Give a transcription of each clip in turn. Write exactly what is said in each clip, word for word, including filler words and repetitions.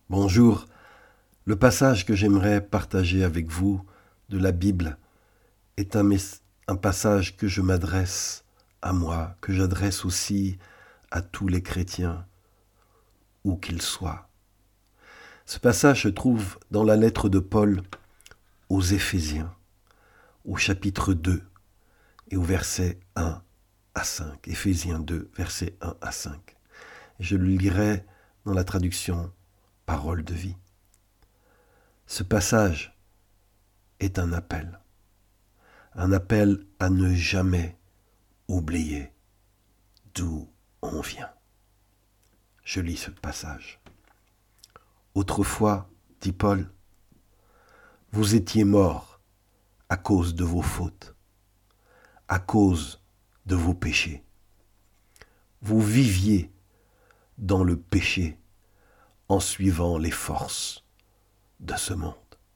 Bonjour, le passage que j'aimerais partager avec vous de la Bible est un, mes- un passage que je m'adresse à moi, que j'adresse aussi à tous les chrétiens, où qu'ils soient. Ce passage se trouve dans la lettre de Paul aux Éphésiens, au chapitre deux et au verset un à cinq. Éphésiens deux, versets un à cinq. Je le lirai dans la traduction Parole de vie. Ce passage est un appel, un appel à ne jamais oublier d'où on vient. Je lis ce passage. Autrefois, dit Paul, vous étiez morts à cause de vos fautes, à cause de vos péchés. Vous viviez dans le péché en suivant les forces de ce monde.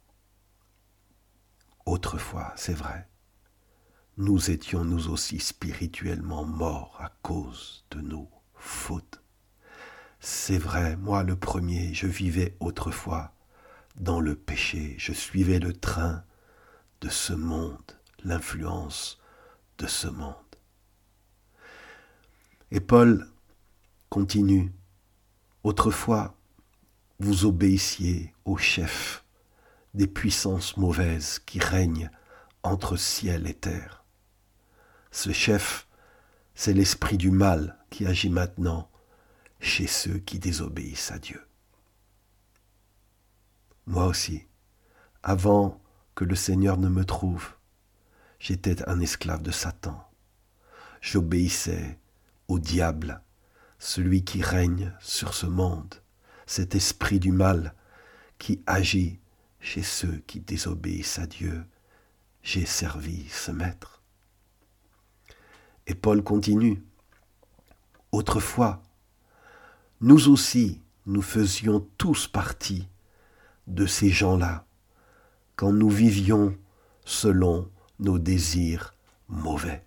Autrefois, c'est vrai, nous étions nous aussi spirituellement morts à cause de nos fautes. C'est vrai, moi le premier, je vivais autrefois dans le péché, je suivais le train de ce monde, l'influence de ce monde. Et Paul continue, autrefois, vous obéissiez au chef des puissances mauvaises qui règnent entre ciel et terre. Ce chef, c'est l'esprit du mal qui agit maintenant chez ceux qui désobéissent à Dieu. Moi aussi, avant que le Seigneur ne me trouve, j'étais un esclave de Satan. J'obéissais au diable, celui qui règne sur ce monde, cet esprit du mal qui agit chez ceux qui désobéissent à Dieu. J'ai servi ce maître. Et Paul continue. Autrefois, nous aussi, nous faisions tous partie de ces gens-là, quand nous vivions selon nos désirs mauvais.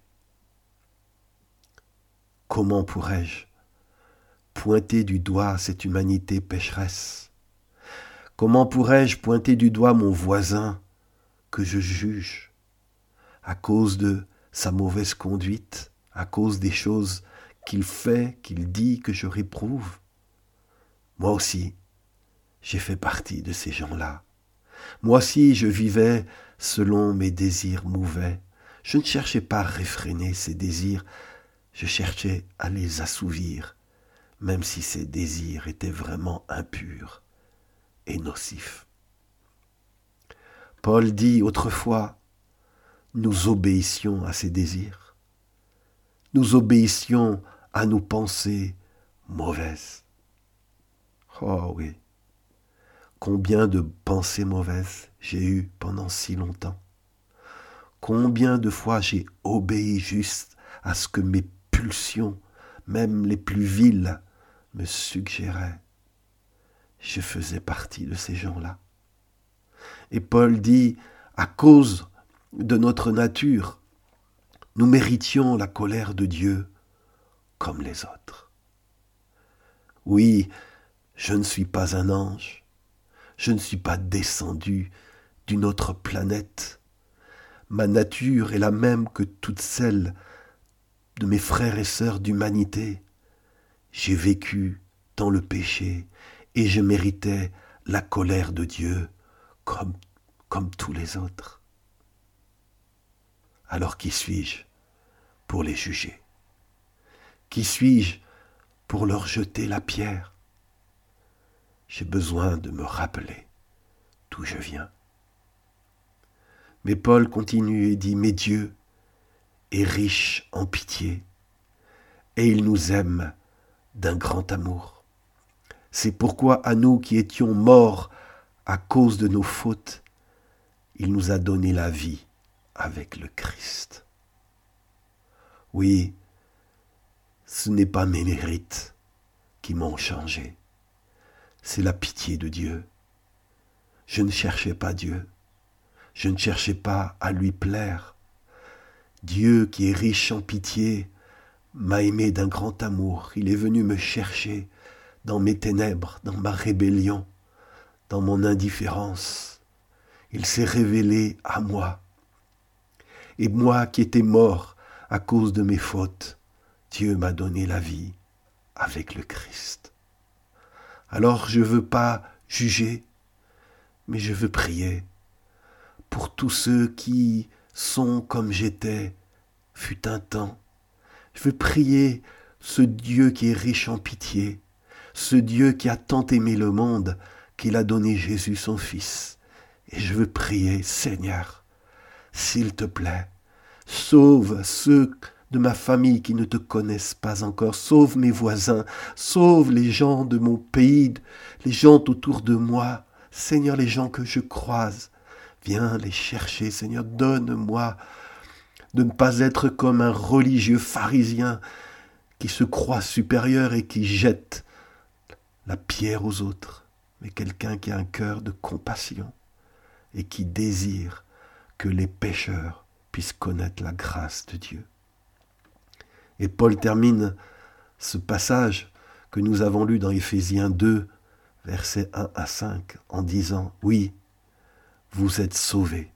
Comment pourrais-je pointer du doigt cette humanité pécheresse? Comment pourrais-je pointer du doigt mon voisin que je juge à cause de sa mauvaise conduite, à cause des choses qu'il fait, qu'il dit, que je réprouve? Moi aussi, j'ai fait partie de ces gens-là. Moi aussi, je vivais selon mes désirs mauvais. Je ne cherchais pas à réfréner ces désirs, je cherchais à les assouvir, même si ces désirs étaient vraiment impurs et nocifs. Paul dit autrefois, nous obéissions à ces désirs. Nous obéissions à nos pensées mauvaises. Oh oui, combien de pensées mauvaises j'ai eues pendant si longtemps. Combien de fois j'ai obéi juste à ce que mes pulsions, même les plus viles, me suggéraient. Je faisais partie de ces gens-là. Et Paul dit, à cause de notre nature, nous méritions la colère de Dieu comme les autres. Oui, je ne suis pas un ange, je ne suis pas descendu d'une autre planète. Ma nature est la même que toutes celles de mes frères et sœurs d'humanité. J'ai vécu dans le péché et je méritais la colère de Dieu comme, comme tous les autres. Alors qui suis-je pour les juger? Qui suis-je pour leur jeter la pierre? J'ai besoin de me rappeler d'où je viens. Mais Paul continue et dit, mais Dieu est riche en pitié et il nous aime d'un grand amour. C'est pourquoi à nous qui étions morts à cause de nos fautes, il nous a donné la vie avec le Christ. Oui, ce n'est pas mes mérites qui m'ont changé, c'est la pitié de Dieu. Je ne cherchais pas Dieu, je ne cherchais pas à lui plaire. Dieu qui est riche en pitié m'a aimé d'un grand amour. Il est venu me chercher dans mes ténèbres, dans ma rébellion, dans mon indifférence. Il s'est révélé à moi. Et moi qui étais mort à cause de mes fautes, Dieu m'a donné la vie avec le Christ. Alors je ne veux pas juger, mais je veux prier pour tous ceux qui sont comme j'étais, fut un temps. Je veux prier ce Dieu qui est riche en pitié, ce Dieu qui a tant aimé le monde qu'il a donné Jésus son Fils. Et je veux prier, Seigneur, s'il te plaît, sauve ceux de ma famille qui ne te connaissent pas encore, sauve mes voisins, sauve les gens de mon pays, les gens autour de moi, Seigneur, les gens que je croise. Viens les chercher, Seigneur, donne-moi de ne pas être comme un religieux pharisien qui se croit supérieur et qui jette la pierre aux autres, mais quelqu'un qui a un cœur de compassion et qui désire que les pécheurs puissent connaître la grâce de Dieu. Et Paul termine ce passage que nous avons lu dans Éphésiens deux, versets un à cinq, en disant « Oui, vous êtes sauvés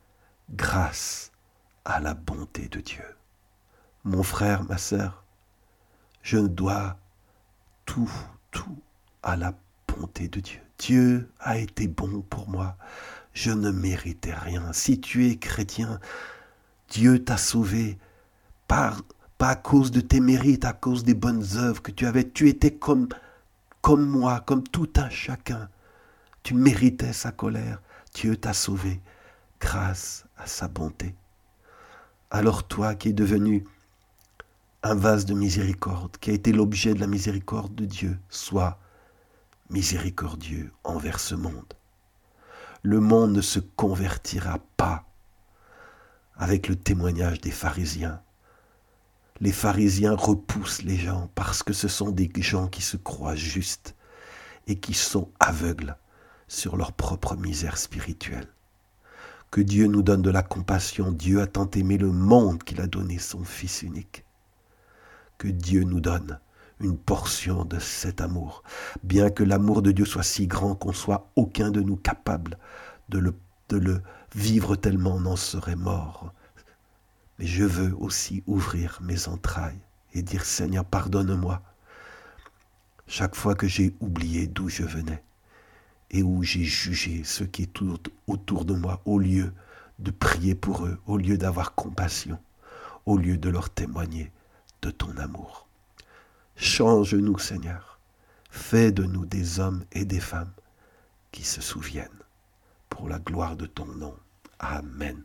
grâce à la bonté de Dieu. » Mon frère, ma sœur, je dois tout, tout à la bonté de Dieu. Dieu a été bon pour moi. Je ne méritais rien. Si tu es chrétien, Dieu t'a sauvé par, pas à cause de tes mérites, à cause des bonnes œuvres que tu avais. Tu étais comme, comme moi, comme tout un chacun. Tu méritais sa colère. Dieu t'a sauvé grâce à sa bonté. Alors toi qui es devenu un vase de miséricorde, qui a été l'objet de la miséricorde de Dieu, sois miséricordieux envers ce monde. Le monde ne se convertira pas avec le témoignage des pharisiens. Les pharisiens repoussent les gens parce que ce sont des gens qui se croient justes et qui sont aveugles sur leur propre misère spirituelle. Que Dieu nous donne de la compassion. Dieu a tant aimé le monde qu'il a donné son Fils unique. Que Dieu nous donne une portion de cet amour, bien que l'amour de Dieu soit si grand qu'on soit aucun de nous capable de le, de le vivre tellement on en serait mort. Mais je veux aussi ouvrir mes entrailles et dire « Seigneur, pardonne-moi » chaque fois que j'ai oublié d'où je venais et où j'ai jugé ceux qui sont autour de moi, au lieu de prier pour eux, au lieu d'avoir compassion, au lieu de leur témoigner de ton amour. Change-nous, Seigneur. Fais de nous des hommes et des femmes qui se souviennent pour la gloire de ton nom. Amen.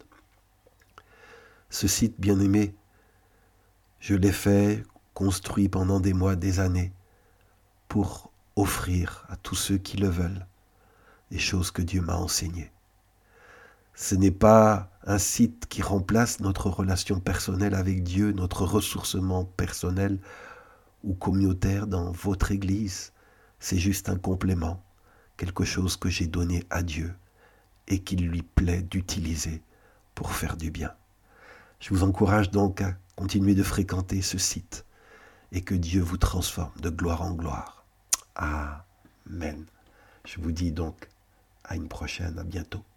Ce site bien-aimé, je l'ai fait, construit pendant des mois, des années, pour offrir à tous ceux qui le veulent des choses que Dieu m'a enseignées. Ce n'est pas un site qui remplace notre relation personnelle avec Dieu, notre ressourcement personnel ou communautaire dans votre église. C'est juste un complément, quelque chose que j'ai donné à Dieu et qu'il lui plaît d'utiliser pour faire du bien. Je vous encourage donc à continuer de fréquenter ce site et que Dieu vous transforme de gloire en gloire. Amen. Je vous dis donc à une prochaine, à bientôt.